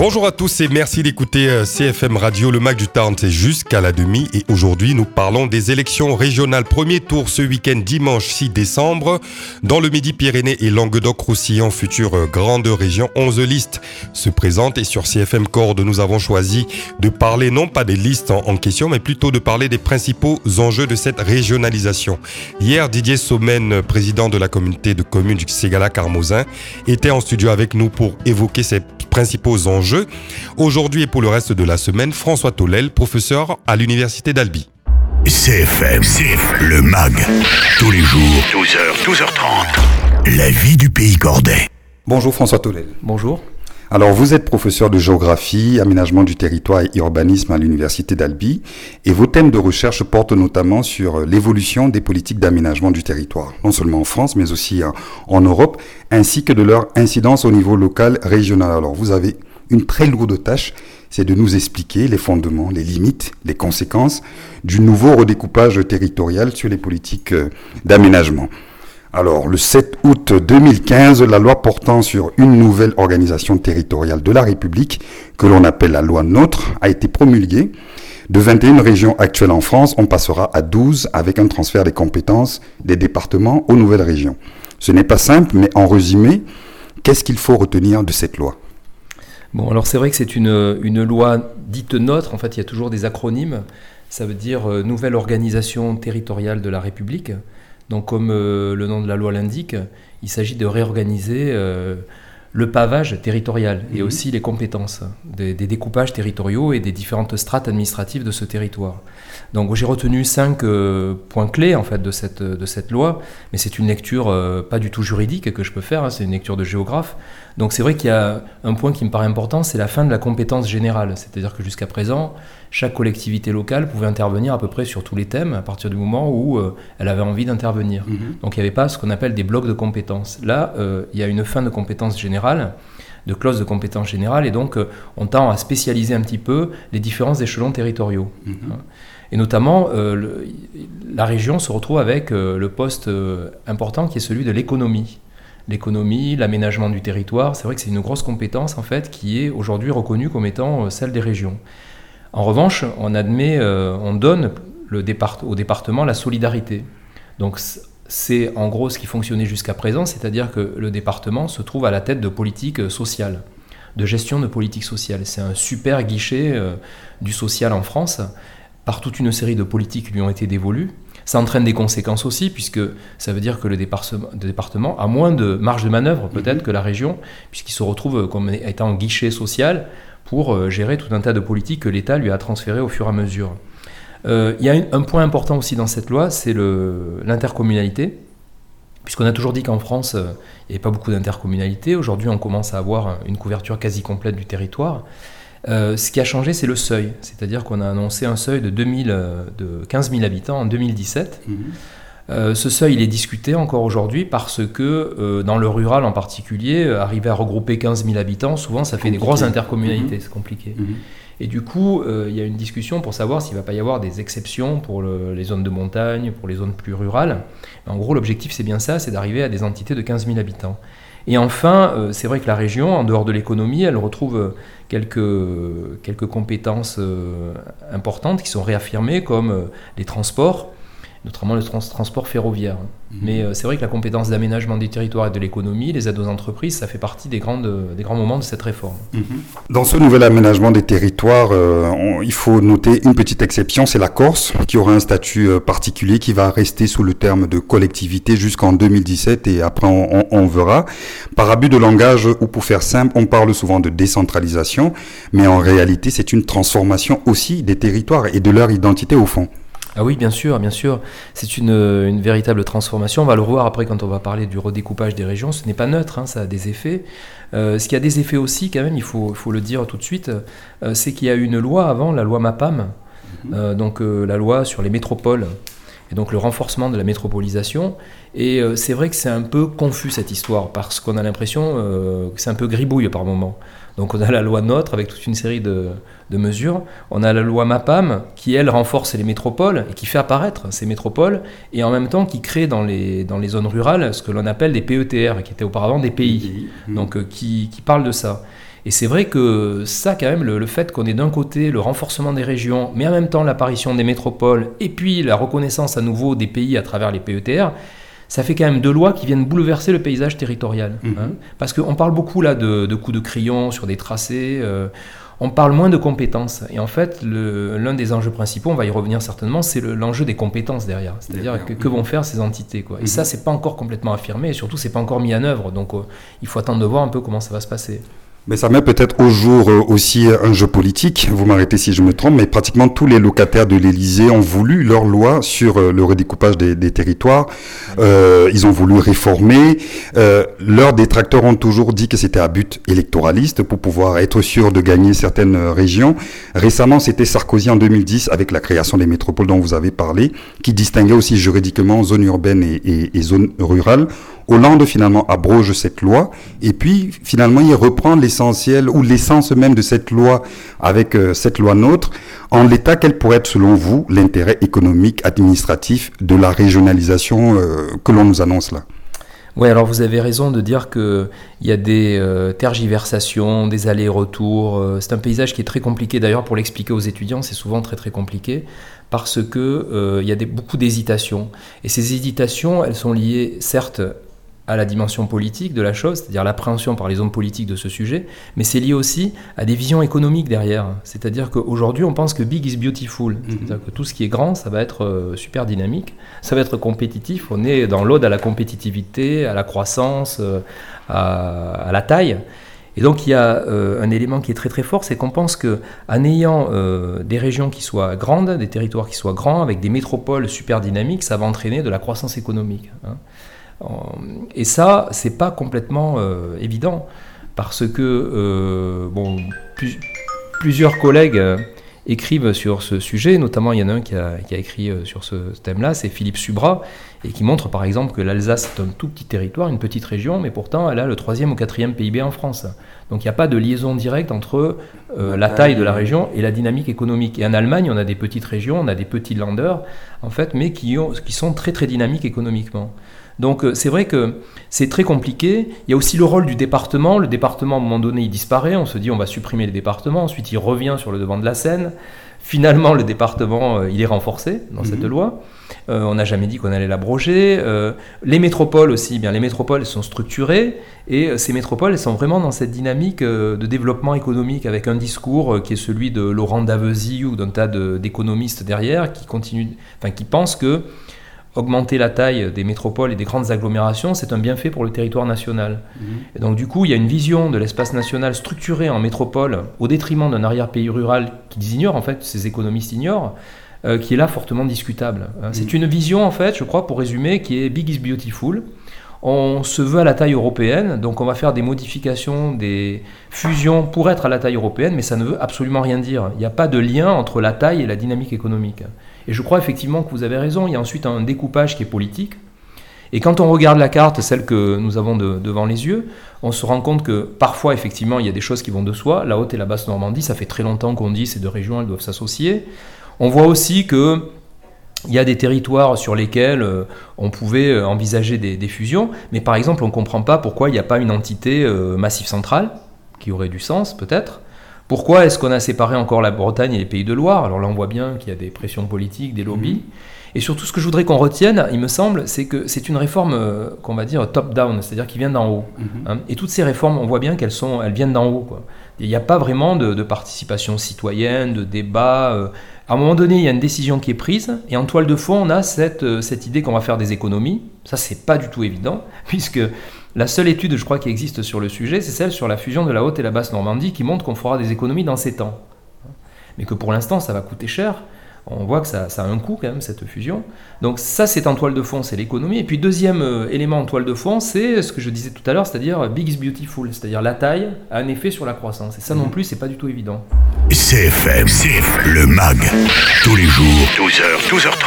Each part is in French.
Bonjour à tous et merci d'écouter CFM Radio, le Mac du Tarn, c'est jusqu'à la demi. Et aujourd'hui, nous parlons des élections régionales. Premier tour ce week-end, dimanche 6 décembre. Dans le Midi-Pyrénées et Languedoc-Roussillon, future grande région, 11 listes se présentent. Et sur CFM Cordes, nous avons choisi de parler non pas des listes en question, mais plutôt de parler des principaux enjeux de cette régionalisation. Hier, Didier Sommen, président de la communauté de communes du Ségala-Carmozin, était en studio avec nous pour évoquer ces principaux enjeux. Aujourd'hui et pour le reste de la semaine, François Tolel, professeur à l'université d'Albi. CFM, le MAG, tous les jours, 12h, 12h30, la vie du pays cordais. Bonjour François Tolel. Bonjour. Alors vous êtes professeur de géographie, aménagement du territoire et urbanisme à l'université d'Albi et vos thèmes de recherche portent notamment sur l'évolution des politiques d'aménagement du territoire, non seulement en France mais aussi en Europe, ainsi que de leur incidence au niveau local, régional. Alors vous avez une très lourde tâche, c'est de nous expliquer les fondements, les limites, les conséquences du nouveau redécoupage territorial sur les politiques d'aménagement. Alors, le 7 août 2015, la loi portant sur une nouvelle organisation territoriale de la République, que l'on appelle la loi NOTRe, a été promulguée. De 21 régions actuelles en France, on passera à 12 avec un transfert des compétences des départements aux nouvelles régions. Ce n'est pas simple, mais en résumé, qu'est-ce qu'il faut retenir de cette loi ? Bon, alors c'est vrai que c'est une loi dite NOTRe. En fait, il y a toujours des acronymes. Ça veut dire Nouvelle organisation territoriale de la République. Donc comme le nom de la loi l'indique, il s'agit de réorganiser le pavage territorial et aussi les compétences des découpages territoriaux et des différentes strates administratives de ce territoire. Donc j'ai retenu 5 points clés en fait de cette loi, mais c'est une lecture pas du tout juridique que je peux faire, c'est une lecture de géographe. Donc c'est vrai qu'il y a un point qui me paraît important, c'est la fin de la compétence générale, c'est-à-dire que jusqu'à présent, chaque collectivité locale pouvait intervenir à peu près sur tous les thèmes à partir du moment où elle avait envie d'intervenir. Donc il n'y avait pas ce qu'on appelle des blocs de compétences. Là, il y a une fin de compétence générale, de clause de compétence générale, et donc on tend à spécialiser un petit peu les différents échelons territoriaux. Et notamment, la région se retrouve avec le poste important qui est celui de l'économie. L'économie, l'aménagement du territoire, c'est vrai que c'est une grosse compétence en fait qui est aujourd'hui reconnue comme étant celle des régions. En revanche, on donne au département la solidarité. Donc c'est en gros ce qui fonctionnait jusqu'à présent, c'est-à-dire que le département se trouve à la tête de politiques sociales, de gestion de politique sociale. C'est un super guichet du social en France, par toute une série de politiques qui lui ont été dévolues. Ça entraîne des conséquences aussi, puisque ça veut dire que le département a moins de marge de manœuvre peut-être que la région, puisqu'il se retrouve comme étant un guichet social pour gérer tout un tas de politiques que l'État lui a transférées au fur et à mesure. Il y a un point important aussi dans cette loi, c'est l'intercommunalité, puisqu'on a toujours dit qu'en France, il n'y avait pas beaucoup d'intercommunalité. Aujourd'hui, on commence à avoir une couverture quasi complète du territoire. Ce qui a changé, c'est le seuil. C'est-à-dire qu'on a annoncé un seuil de 15 000 habitants en 2017. Ce seuil, il est discuté encore aujourd'hui parce que dans le rural en particulier, arriver à regrouper 15 000 habitants, souvent ça fait des grosses intercommunalités, c'est compliqué. Et du coup, il y a une discussion pour savoir s'il ne va pas y avoir des exceptions pour les zones de montagne, pour les zones plus rurales. En gros, l'objectif, c'est bien ça, c'est d'arriver à des entités de 15 000 habitants. Et enfin, c'est vrai que la région, en dehors de l'économie, elle retrouve quelques compétences importantes qui sont réaffirmées, comme les transports, notamment le transport ferroviaire. Mais c'est vrai que la compétence d'aménagement des territoires et de l'économie, les aides aux entreprises, ça fait partie des grands moments de cette réforme. Dans ce nouvel aménagement des territoires, il faut noter une petite exception, c'est la Corse, qui aura un statut particulier qui va rester sous le terme de collectivité jusqu'en 2017 et après on verra. Par abus de langage ou pour faire simple, on parle souvent de décentralisation, mais en réalité c'est une transformation aussi des territoires et de leur identité au fond. Ah oui, bien sûr. C'est une véritable transformation. On va le revoir après quand on va parler du redécoupage des régions. Ce n'est pas neutre, ça a des effets. Ce qui a des effets aussi, quand même, il faut le dire tout de suite, c'est qu'il y a eu une loi avant, la loi MAPAM, donc la loi sur les métropoles, et donc le renforcement de la métropolisation. Et c'est vrai que c'est un peu confus cette histoire, parce qu'on a l'impression que c'est un peu gribouille par moments. Donc on a la loi NOTRe avec toute une série de mesures. On a la loi MAPAM qui, elle, renforce les métropoles et qui fait apparaître ces métropoles et en même temps qui crée dans les zones rurales ce que l'on appelle des PETR, qui étaient auparavant des pays, donc qui parlent de ça. Et c'est vrai que ça, quand même, le fait qu'on ait d'un côté le renforcement des régions, mais en même temps l'apparition des métropoles, et puis la reconnaissance à nouveau des pays à travers les PETR, ça fait quand même 2 lois qui viennent bouleverser le paysage territorial. Parce qu'on parle beaucoup là de coups de crayon sur des tracés, on parle moins de compétences. Et en fait, l'un des enjeux principaux, on va y revenir certainement, c'est l'enjeu des compétences derrière. C'est-à-dire que vont faire ces entités, quoi. Et ça, c'est pas encore complètement affirmé, et surtout, c'est pas encore mis en œuvre. Donc, il faut attendre de voir un peu comment ça va se passer. Mais ça met peut-être au jour aussi un jeu politique, vous m'arrêtez si je me trompe, mais pratiquement tous les locataires de l'Élysée ont voulu leur loi sur le redécoupage des territoires. Ils ont voulu réformer. Leurs détracteurs ont toujours dit que c'était à but électoraliste pour pouvoir être sûr de gagner certaines régions. Récemment, c'était Sarkozy en 2010 avec la création des métropoles dont vous avez parlé, qui distinguait aussi juridiquement zones urbaines et zones rurales. Hollande finalement abroge cette loi et puis finalement il reprend l'essentiel ou l'essence même de cette loi avec cette loi NOTRe. En l'état, quel pourrait être selon vous l'intérêt économique, administratif de la régionalisation que l'on nous annonce là ? Oui, alors vous avez raison de dire qu'il y a des tergiversations, des allers-retours. C'est un paysage qui est très compliqué. D'ailleurs, pour l'expliquer aux étudiants, c'est souvent très très compliqué parce que il y a beaucoup d'hésitations. Et ces hésitations, elles sont liées certes à la dimension politique de la chose, c'est-à-dire l'appréhension par les hommes politiques de ce sujet, mais c'est lié aussi à des visions économiques derrière. C'est-à-dire qu'aujourd'hui, on pense que big is beautiful, c'est-à-dire que tout ce qui est grand, ça va être super dynamique, ça va être compétitif, on est dans l'ode à la compétitivité, à la croissance, à la taille. Et donc il y a un élément qui est très très fort, c'est qu'on pense qu'en ayant des régions qui soient grandes, des territoires qui soient grands, avec des métropoles super dynamiques, ça va entraîner de la croissance économique. Et ça, c'est pas complètement évident, parce que plusieurs collègues écrivent sur ce sujet, notamment il y en a un qui a écrit sur ce thème-là, c'est Philippe Subra, et qui montre par exemple que l'Alsace est un tout petit territoire, une petite région, mais pourtant elle a le 3e ou 4e PIB en France. Donc il n'y a pas de liaison directe entre la taille de la région et la dynamique économique. Et en Allemagne, on a des petites régions, on a des petits Länder, en fait, mais qui sont très très dynamiques économiquement. Donc c'est vrai que c'est très compliqué. Il y a aussi le rôle du département. Le département, à un moment donné, il disparaît. On se dit on va supprimer les départements. Ensuite, il revient sur le devant de la scène. Finalement, le département, il est renforcé dans cette loi. On n'a jamais dit qu'on allait l'abroger. Les métropoles aussi, les métropoles sont structurées. Et ces métropoles, elles sont vraiment dans cette dynamique de développement économique avec un discours qui est celui de Laurent Davezy ou d'un tas d'économistes derrière qui pensent que augmenter la taille des métropoles et des grandes agglomérations, c'est un bienfait pour le territoire national. Et donc du coup, il y a une vision de l'espace national structuré en métropole au détriment d'un arrière-pays rural qu'ils ignorent, en fait, ces économistes ignorent, qui est là fortement discutable. C'est une vision, en fait, je crois, pour résumer, qui est big is beautiful. On se veut à la taille européenne, donc on va faire des modifications, des fusions pour être à la taille européenne, mais ça ne veut absolument rien dire. Il n'y a pas de lien entre la taille et la dynamique économique. Et je crois effectivement que vous avez raison, il y a ensuite un découpage qui est politique. Et quand on regarde la carte, celle que nous avons devant les yeux, on se rend compte que parfois, effectivement, il y a des choses qui vont de soi. La Haute et la Basse Normandie, ça fait très longtemps qu'on dit ces 2 régions, elles doivent s'associer. On voit aussi qu'il y a des territoires sur lesquels on pouvait envisager des fusions, mais par exemple, on ne comprend pas pourquoi il n'y a pas une entité Massif Central, qui aurait du sens peut-être. Pourquoi est-ce qu'on a séparé encore la Bretagne et les Pays de Loire ? Alors là, on voit bien qu'il y a des pressions politiques, des lobbies. Et surtout, ce que je voudrais qu'on retienne, il me semble, c'est que c'est une réforme qu'on va dire top-down, c'est-à-dire qui vient d'en haut. Et toutes ces réformes, on voit bien qu'elles viennent d'en haut, quoi. Il n'y a pas vraiment de participation citoyenne, de débat. À un moment donné, il y a une décision qui est prise, et en toile de fond, on a cette idée qu'on va faire des économies. Ça, c'est pas du tout évident, puisque la seule étude, je crois, qui existe sur le sujet, c'est celle sur la fusion de la Haute et la Basse Normandie, qui montre qu'on fera des économies dans 7 ans. Mais que pour l'instant, ça va coûter cher. On voit que ça a un coût quand même, cette fusion. Donc ça, c'est en toile de fond, c'est l'économie. Et puis deuxième élément en toile de fond, c'est ce que je disais tout à l'heure, c'est-à-dire big is beautiful, c'est-à-dire la taille a un effet sur la croissance. Et ça non plus, c'est pas du tout évident. CFM, le MAG, tous les jours, 12h,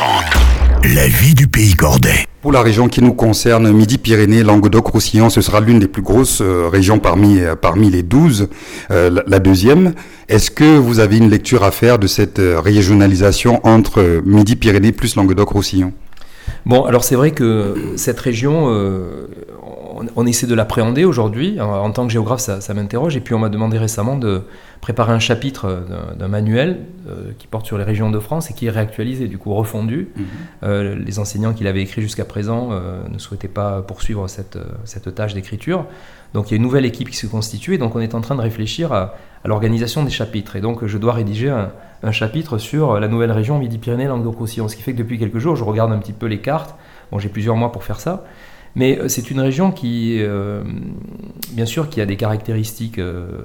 12h30. La vie du pays cordais. Pour la région qui nous concerne, Midi-Pyrénées, Languedoc-Roussillon, ce sera l'une des plus grosses régions parmi les 12, la deuxième. Est-ce que vous avez une lecture à faire de cette régionalisation entre Midi-Pyrénées plus Languedoc-Roussillon ? Bon, alors c'est vrai que cette région, on essaie de l'appréhender aujourd'hui. En tant que géographe, ça m'interroge. Et puis on m'a demandé récemment de préparer un chapitre d'un manuel qui porte sur les régions de France et qui est réactualisé, du coup refondu. Les enseignants qui l'avaient écrit jusqu'à présent ne souhaitaient pas poursuivre cette tâche d'écriture. Donc il y a une nouvelle équipe qui se constitue et donc on est en train de réfléchir à l'organisation des chapitres. Et donc je dois rédiger un chapitre sur la nouvelle région Midi-Pyrénées-Languedoc-Roussillon. Ce qui fait que depuis quelques jours, je regarde un petit peu les cartes. Bon, j'ai plusieurs mois pour faire ça. Mais c'est une région qui, bien sûr, qui a des caractéristiques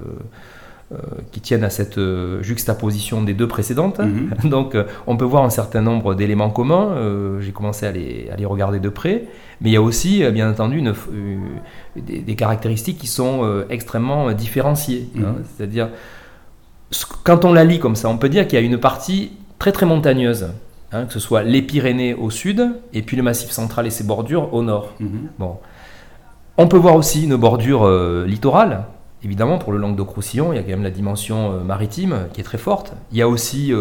qui tiennent à cette juxtaposition des deux précédentes. Donc, on peut voir un certain nombre d'éléments communs. J'ai commencé à les regarder de près. Mais il y a aussi, bien entendu, des caractéristiques qui sont extrêmement différenciées. C'est-à-dire, quand on la lit comme ça, on peut dire qu'il y a une partie très, très montagneuse. Que ce soit les Pyrénées au sud et puis le Massif central et ses bordures au nord. Bon. On peut voir aussi une bordure littorale, évidemment pour le Languedoc-Roussillon, il y a quand même la dimension maritime qui est très forte. Il y a aussi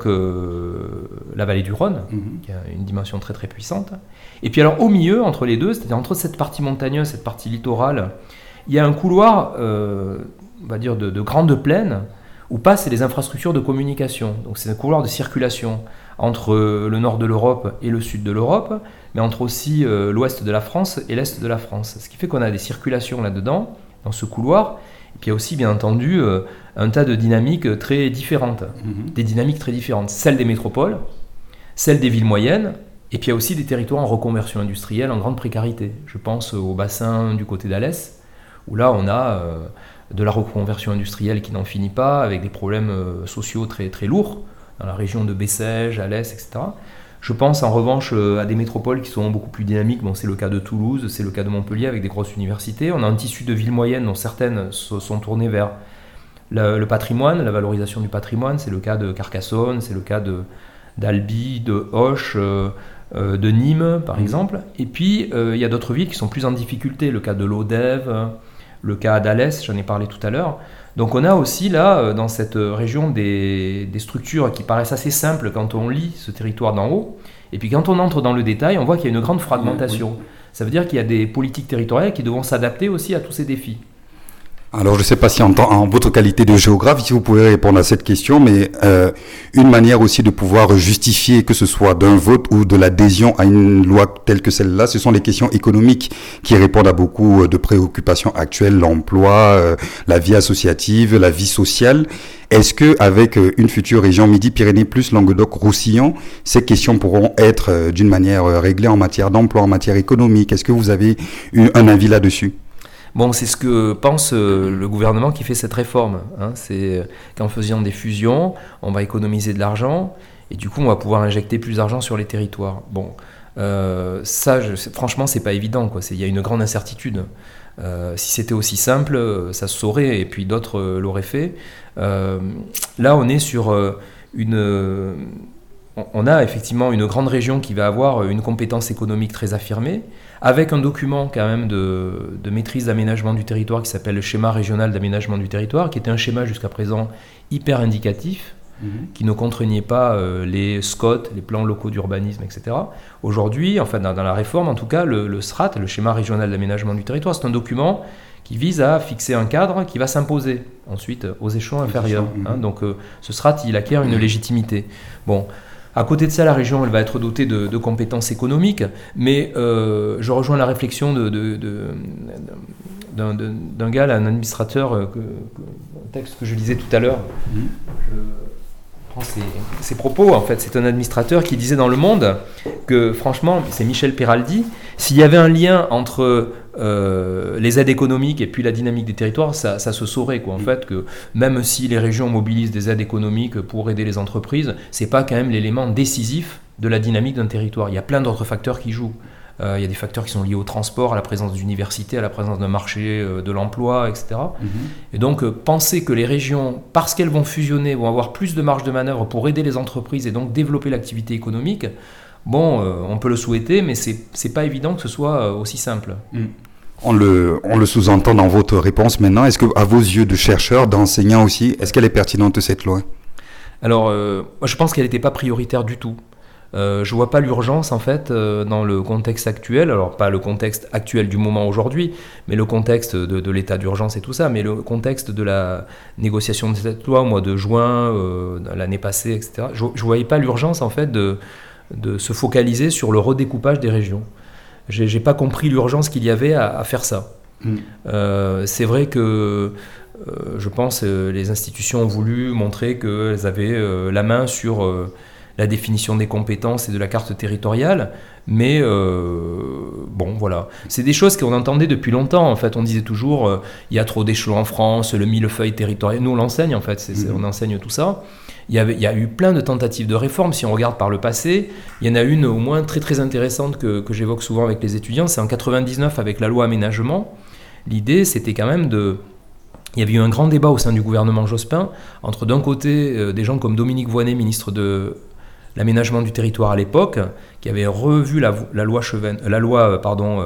la vallée du Rhône, qui a une dimension très très puissante. Et puis alors au milieu, entre les deux, c'est-à-dire entre cette partie montagneuse, cette partie littorale, il y a un couloir, on va dire de grande plaine, où passent les infrastructures de communication. Donc c'est un couloir de circulation entre le nord de l'Europe et le sud de l'Europe, mais entre aussi l'ouest de la France et l'est de la France. Ce qui fait qu'on a des circulations là-dedans, dans ce couloir, et puis il y a aussi bien entendu un tas de dynamiques très différentes, des dynamiques très différentes, celles des métropoles, celles des villes moyennes, et puis il y a aussi des territoires en reconversion industrielle, en grande précarité. Je pense au bassin du côté d'Alès, où là on a de la reconversion industrielle qui n'en finit pas, avec des problèmes sociaux très, très lourds, dans la région de Bessèges, Alès, etc. Je pense en revanche à des métropoles qui sont beaucoup plus dynamiques. Bon, c'est le cas de Toulouse, c'est le cas de Montpellier avec des grosses universités. On a un tissu de villes moyennes dont certaines se sont tournées vers le patrimoine, la valorisation du patrimoine. C'est le cas de Carcassonne, c'est le cas d'Albi, de Auch, de Nîmes par exemple. Et puis il y a d'autres villes qui sont plus en difficulté. Le cas de Lodève, le cas d'Alès, j'en ai parlé tout à l'heure. Donc on a aussi là, dans cette région, des structures qui paraissent assez simples quand on lit ce territoire d'en haut. Et puis quand on entre dans le détail, on voit qu'il y a une grande fragmentation. Ça veut dire qu'il y a des politiques territoriales qui devront s'adapter aussi à tous ces défis. Alors, je ne sais pas si en votre qualité de géographe, si vous pouvez répondre à cette question, mais une manière aussi de pouvoir justifier que ce soit d'un vote ou de l'adhésion à une loi telle que celle-là, ce sont les questions économiques qui répondent à beaucoup de préoccupations actuelles, l'emploi, la vie associative, la vie sociale. Est-ce que avec une future région Midi-Pyrénées plus Languedoc-Roussillon, ces questions pourront être d'une manière réglées en matière d'emploi, en matière économique? Est-ce que vous avez un avis là-dessus? Bon, c'est ce que pense le gouvernement qui fait cette réforme. C'est qu'en faisant des fusions, on va économiser de l'argent et du coup, on va pouvoir injecter plus d'argent sur les territoires. Bon, franchement, c'est pas évident, quoi. Il y a une grande incertitude. Si c'était aussi simple, ça se saurait et puis d'autres l'auraient fait. Là, on est sur on a effectivement une grande région qui va avoir une compétence économique très affirmée, avec un document quand même de maîtrise d'aménagement du territoire qui s'appelle le schéma régional d'aménagement du territoire, qui était un schéma jusqu'à présent hyper indicatif, qui ne contraignait pas les SCOT, les plans locaux d'urbanisme, etc. Aujourd'hui, enfin dans la réforme en tout cas, le SRAT, le schéma régional d'aménagement du territoire, c'est un document qui vise à fixer un cadre qui va s'imposer ensuite aux échelons inférieurs. Donc ce SRAT, il acquiert une légitimité. Bon. À côté de ça, la région, elle va être dotée de compétences économiques, mais je rejoins la réflexion d'un gars, un administrateur, un texte que je lisais tout à l'heure. Je prends ses propos, en fait. C'est un administrateur qui disait dans Le Monde que, franchement, c'est Michel Peraldi, s'il y avait un lien entre les aides économiques et puis la dynamique des territoires, ça se saurait, quoi. En fait, que même si les régions mobilisent des aides économiques pour aider les entreprises, c'est pas quand même l'élément décisif de la dynamique d'un territoire. Il y a plein d'autres facteurs qui jouent. Il y a des facteurs qui sont liés au transport, à la présence d'universités, à la présence d'un marché de l'emploi, etc. Et donc, penser que les régions, parce qu'elles vont fusionner, vont avoir plus de marge de manœuvre pour aider les entreprises et donc développer l'activité économique, bon, on peut le souhaiter, mais c'est pas évident que ce soit aussi simple. On le sous-entend dans votre réponse maintenant. Est-ce que, à vos yeux de chercheurs, d'enseignants aussi, est-ce qu'elle est pertinente cette loi? Alors, moi je pense qu'elle n'était pas prioritaire du tout. Je vois pas l'urgence en fait dans le contexte actuel, alors pas le contexte actuel du moment aujourd'hui, mais le contexte de l'état d'urgence et tout ça, mais le contexte de la négociation de cette loi au mois de juin, l'année passée, etc. Je voyais pas l'urgence en fait de se focaliser sur le redécoupage des régions. J'ai pas compris l'urgence qu'il y avait à faire ça. C'est vrai que je pense les institutions ont voulu montrer qu'elles avaient la main sur la définition des compétences et de la carte territoriale, mais bon voilà, c'est des choses qu'on entendait depuis longtemps. En fait, on disait toujours il y a trop d'échelons en France, le millefeuille territorial. Nous on l'enseigne en fait, on enseigne tout ça. Il y a eu plein de tentatives de réforme. Si on regarde par le passé, il y en a une au moins très très intéressante que j'évoque souvent avec les étudiants. C'est en 99 avec la loi aménagement. L'idée c'était quand même il y avait eu un grand débat au sein du gouvernement Jospin entre d'un côté des gens comme Dominique Voynet, ministre de l'aménagement du territoire à l'époque, qui avait revu la loi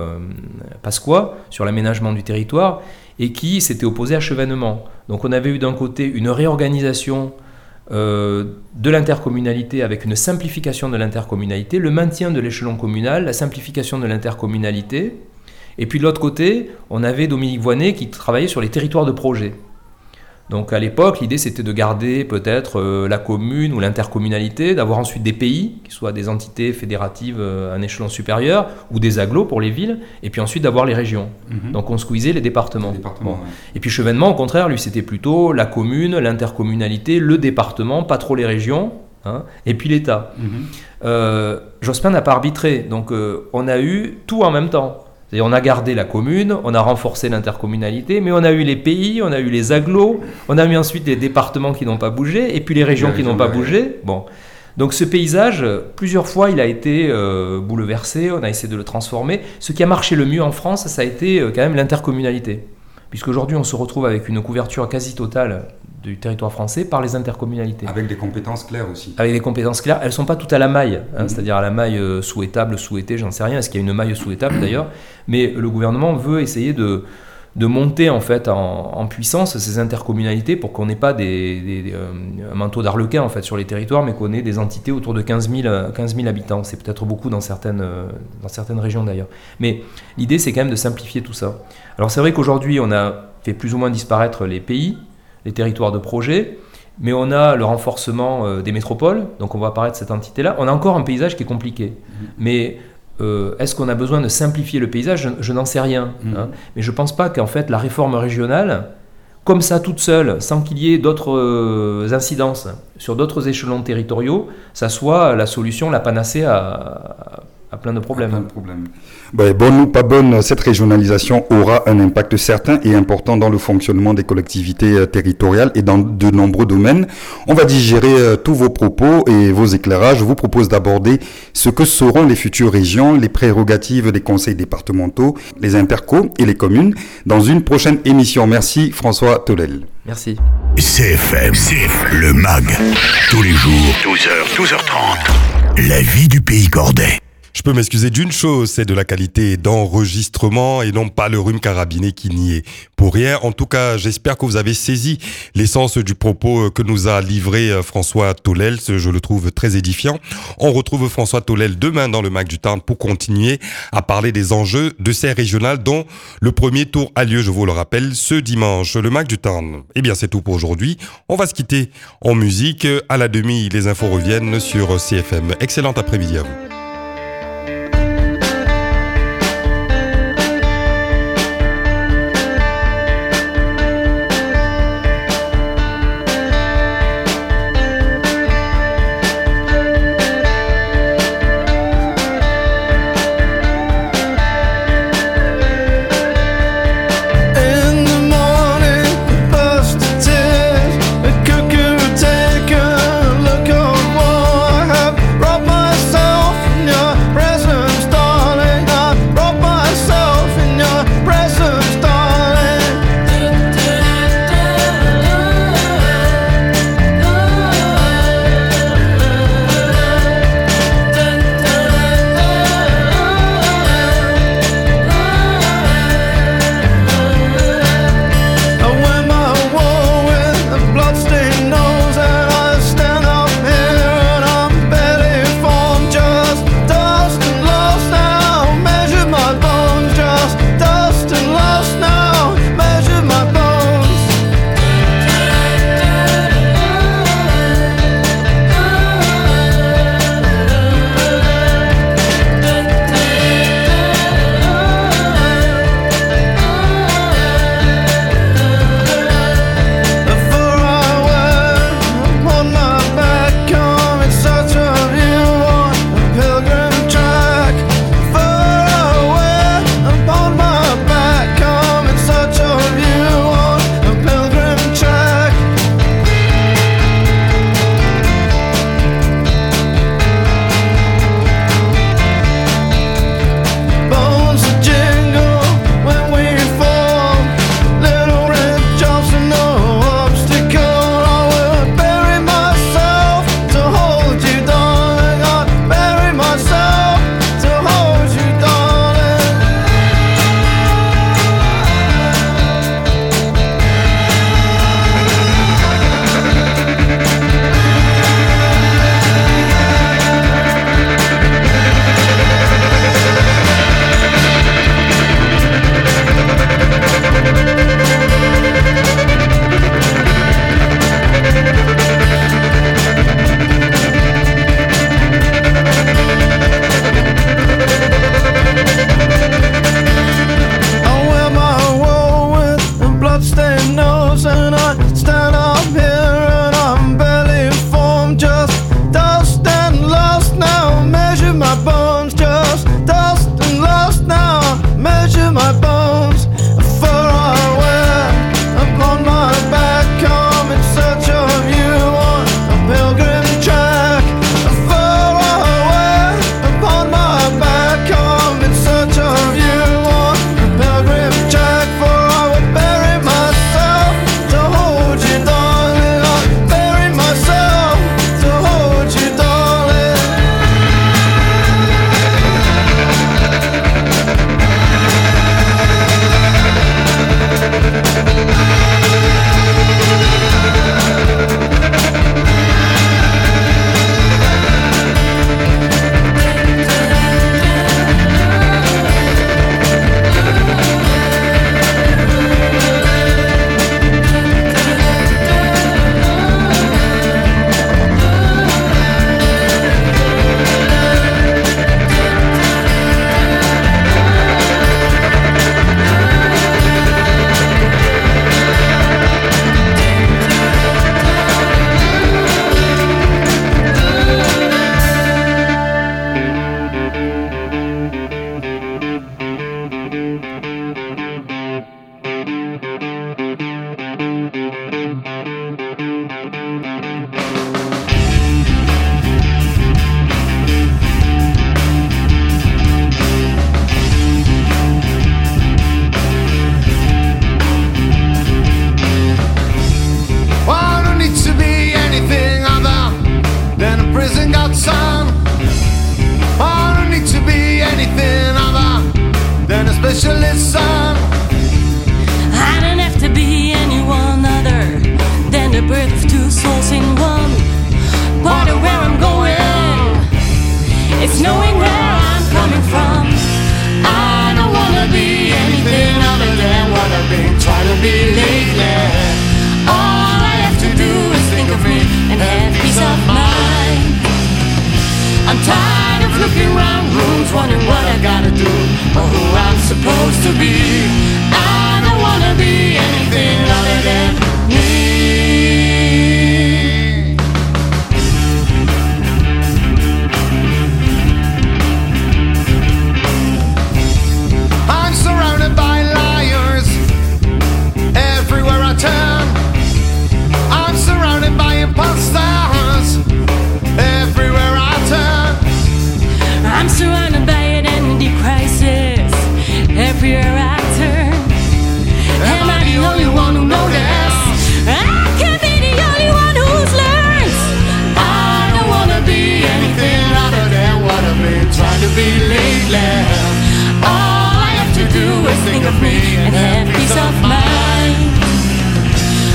Pasqua sur l'aménagement du territoire et qui s'était opposé à Chevènement. Donc on avait eu d'un côté une réorganisation de l'intercommunalité avec une simplification de l'intercommunalité, le maintien de l'échelon communal, la simplification de l'intercommunalité. Et puis de l'autre côté, on avait Dominique Voynet qui travaillait sur les territoires de projet. Donc à l'époque, l'idée c'était de garder peut-être la commune ou l'intercommunalité, d'avoir ensuite des pays, qui soient des entités fédératives à un échelon supérieur, ou des agglos pour les villes, et puis ensuite d'avoir les régions. Donc on squeezait les départements. Bon. Ouais. Et puis Chevènement, au contraire, lui c'était plutôt la commune, l'intercommunalité, le département, pas trop les régions, et puis l'État. Jospin n'a pas arbitré, donc on a eu tout en même temps. C'est-à-dire on a gardé la commune, on a renforcé l'intercommunalité, mais on a eu les pays, on a eu les agglos, on a eu ensuite les départements qui n'ont pas bougé, et puis les régions qui n'ont pas bougé. Bon. Donc ce paysage, plusieurs fois, il a été bouleversé, on a essayé de le transformer. Ce qui a marché le mieux en France, ça a été quand même l'intercommunalité. Puisqu'aujourd'hui, on se retrouve avec une couverture quasi totale du territoire français par les intercommunalités. Avec des compétences claires aussi. Avec des compétences claires. Elles ne sont pas toutes à la maille, c'est-à-dire à la maille souhaitable, souhaitée, j'en sais rien. Est-ce qu'il y a une maille souhaitable d'ailleurs ? Mais le gouvernement veut essayer de monter en fait en puissance ces intercommunalités pour qu'on n'ait pas un manteau d'arlequin en fait sur les territoires, mais qu'on ait des entités autour de 15 000 habitants. C'est peut-être beaucoup dans certaines régions d'ailleurs. Mais l'idée c'est quand même de simplifier tout ça. Alors c'est vrai qu'aujourd'hui on a fait plus ou moins disparaître les pays, les territoires de projet, mais on a le renforcement des métropoles, donc on va apparaître cette entité-là. On a encore un paysage qui est compliqué, mais est-ce qu'on a besoin de simplifier le paysage ? Je n'en sais rien. Mais je ne pense pas qu'en fait la réforme régionale, comme ça toute seule, sans qu'il y ait d'autres incidences sur d'autres échelons territoriaux, ça soit la solution, la panacée à plein de problèmes. Bonne ou pas bonne, cette régionalisation aura un impact certain et important dans le fonctionnement des collectivités territoriales et dans de nombreux domaines. On va digérer tous vos propos et vos éclairages. Je vous propose d'aborder ce que seront les futures régions, les prérogatives des conseils départementaux, les intercos et les communes dans une prochaine émission. Merci François Tolel. Merci. CFM, le MAG, tous les jours, 12h, 12h30, la vie du pays cordais. Je peux m'excuser d'une chose, c'est de la qualité d'enregistrement et non pas le rhume carabiné qui n'y est pour rien. En tout cas, j'espère que vous avez saisi l'essence du propos que nous a livré François Tolel. Je le trouve très édifiant. On retrouve François Tolel demain dans le MAG du Tarn pour continuer à parler des enjeux de ces régionales dont le premier tour a lieu, je vous le rappelle, ce dimanche. Le MAG du Tarn. Eh bien, c'est tout pour aujourd'hui. On va se quitter en musique. À la demi, les infos reviennent sur CFM. Excellent après-midi à vous. Look on what I have brought myself.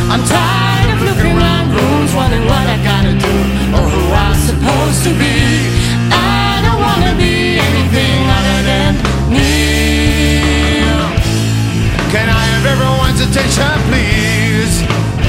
I'm tired of looking around rooms, wondering what I gotta do or who I'm supposed to be. I don't wanna be anything other than me. Can I have everyone's attention, please?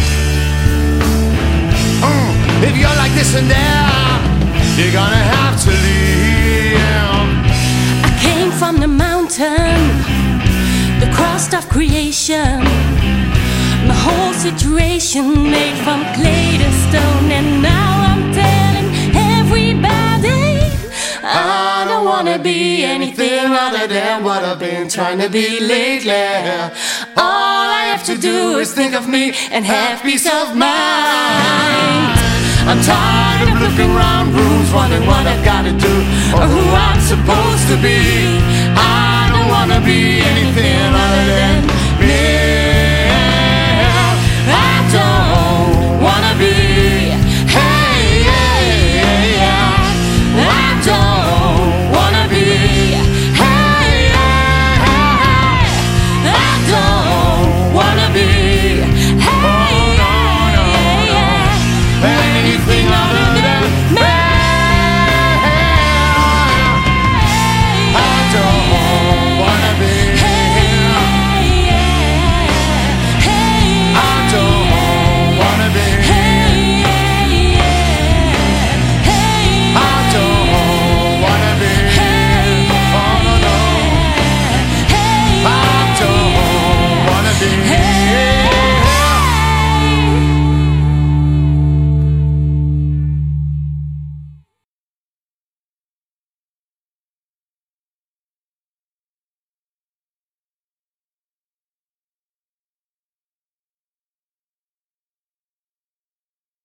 If you're like this and that, you're gonna have to leave. I came from the mountain, the crust of creation. My whole situation made from clay to stone, and now I'm telling everybody I don't wanna be anything other than what I've been trying to be lately. All I have to do is think of me and have peace of mind. I'm tired of looking around rooms, wondering what I've gotta do or who I'm supposed to be. I don't wanna be anything other than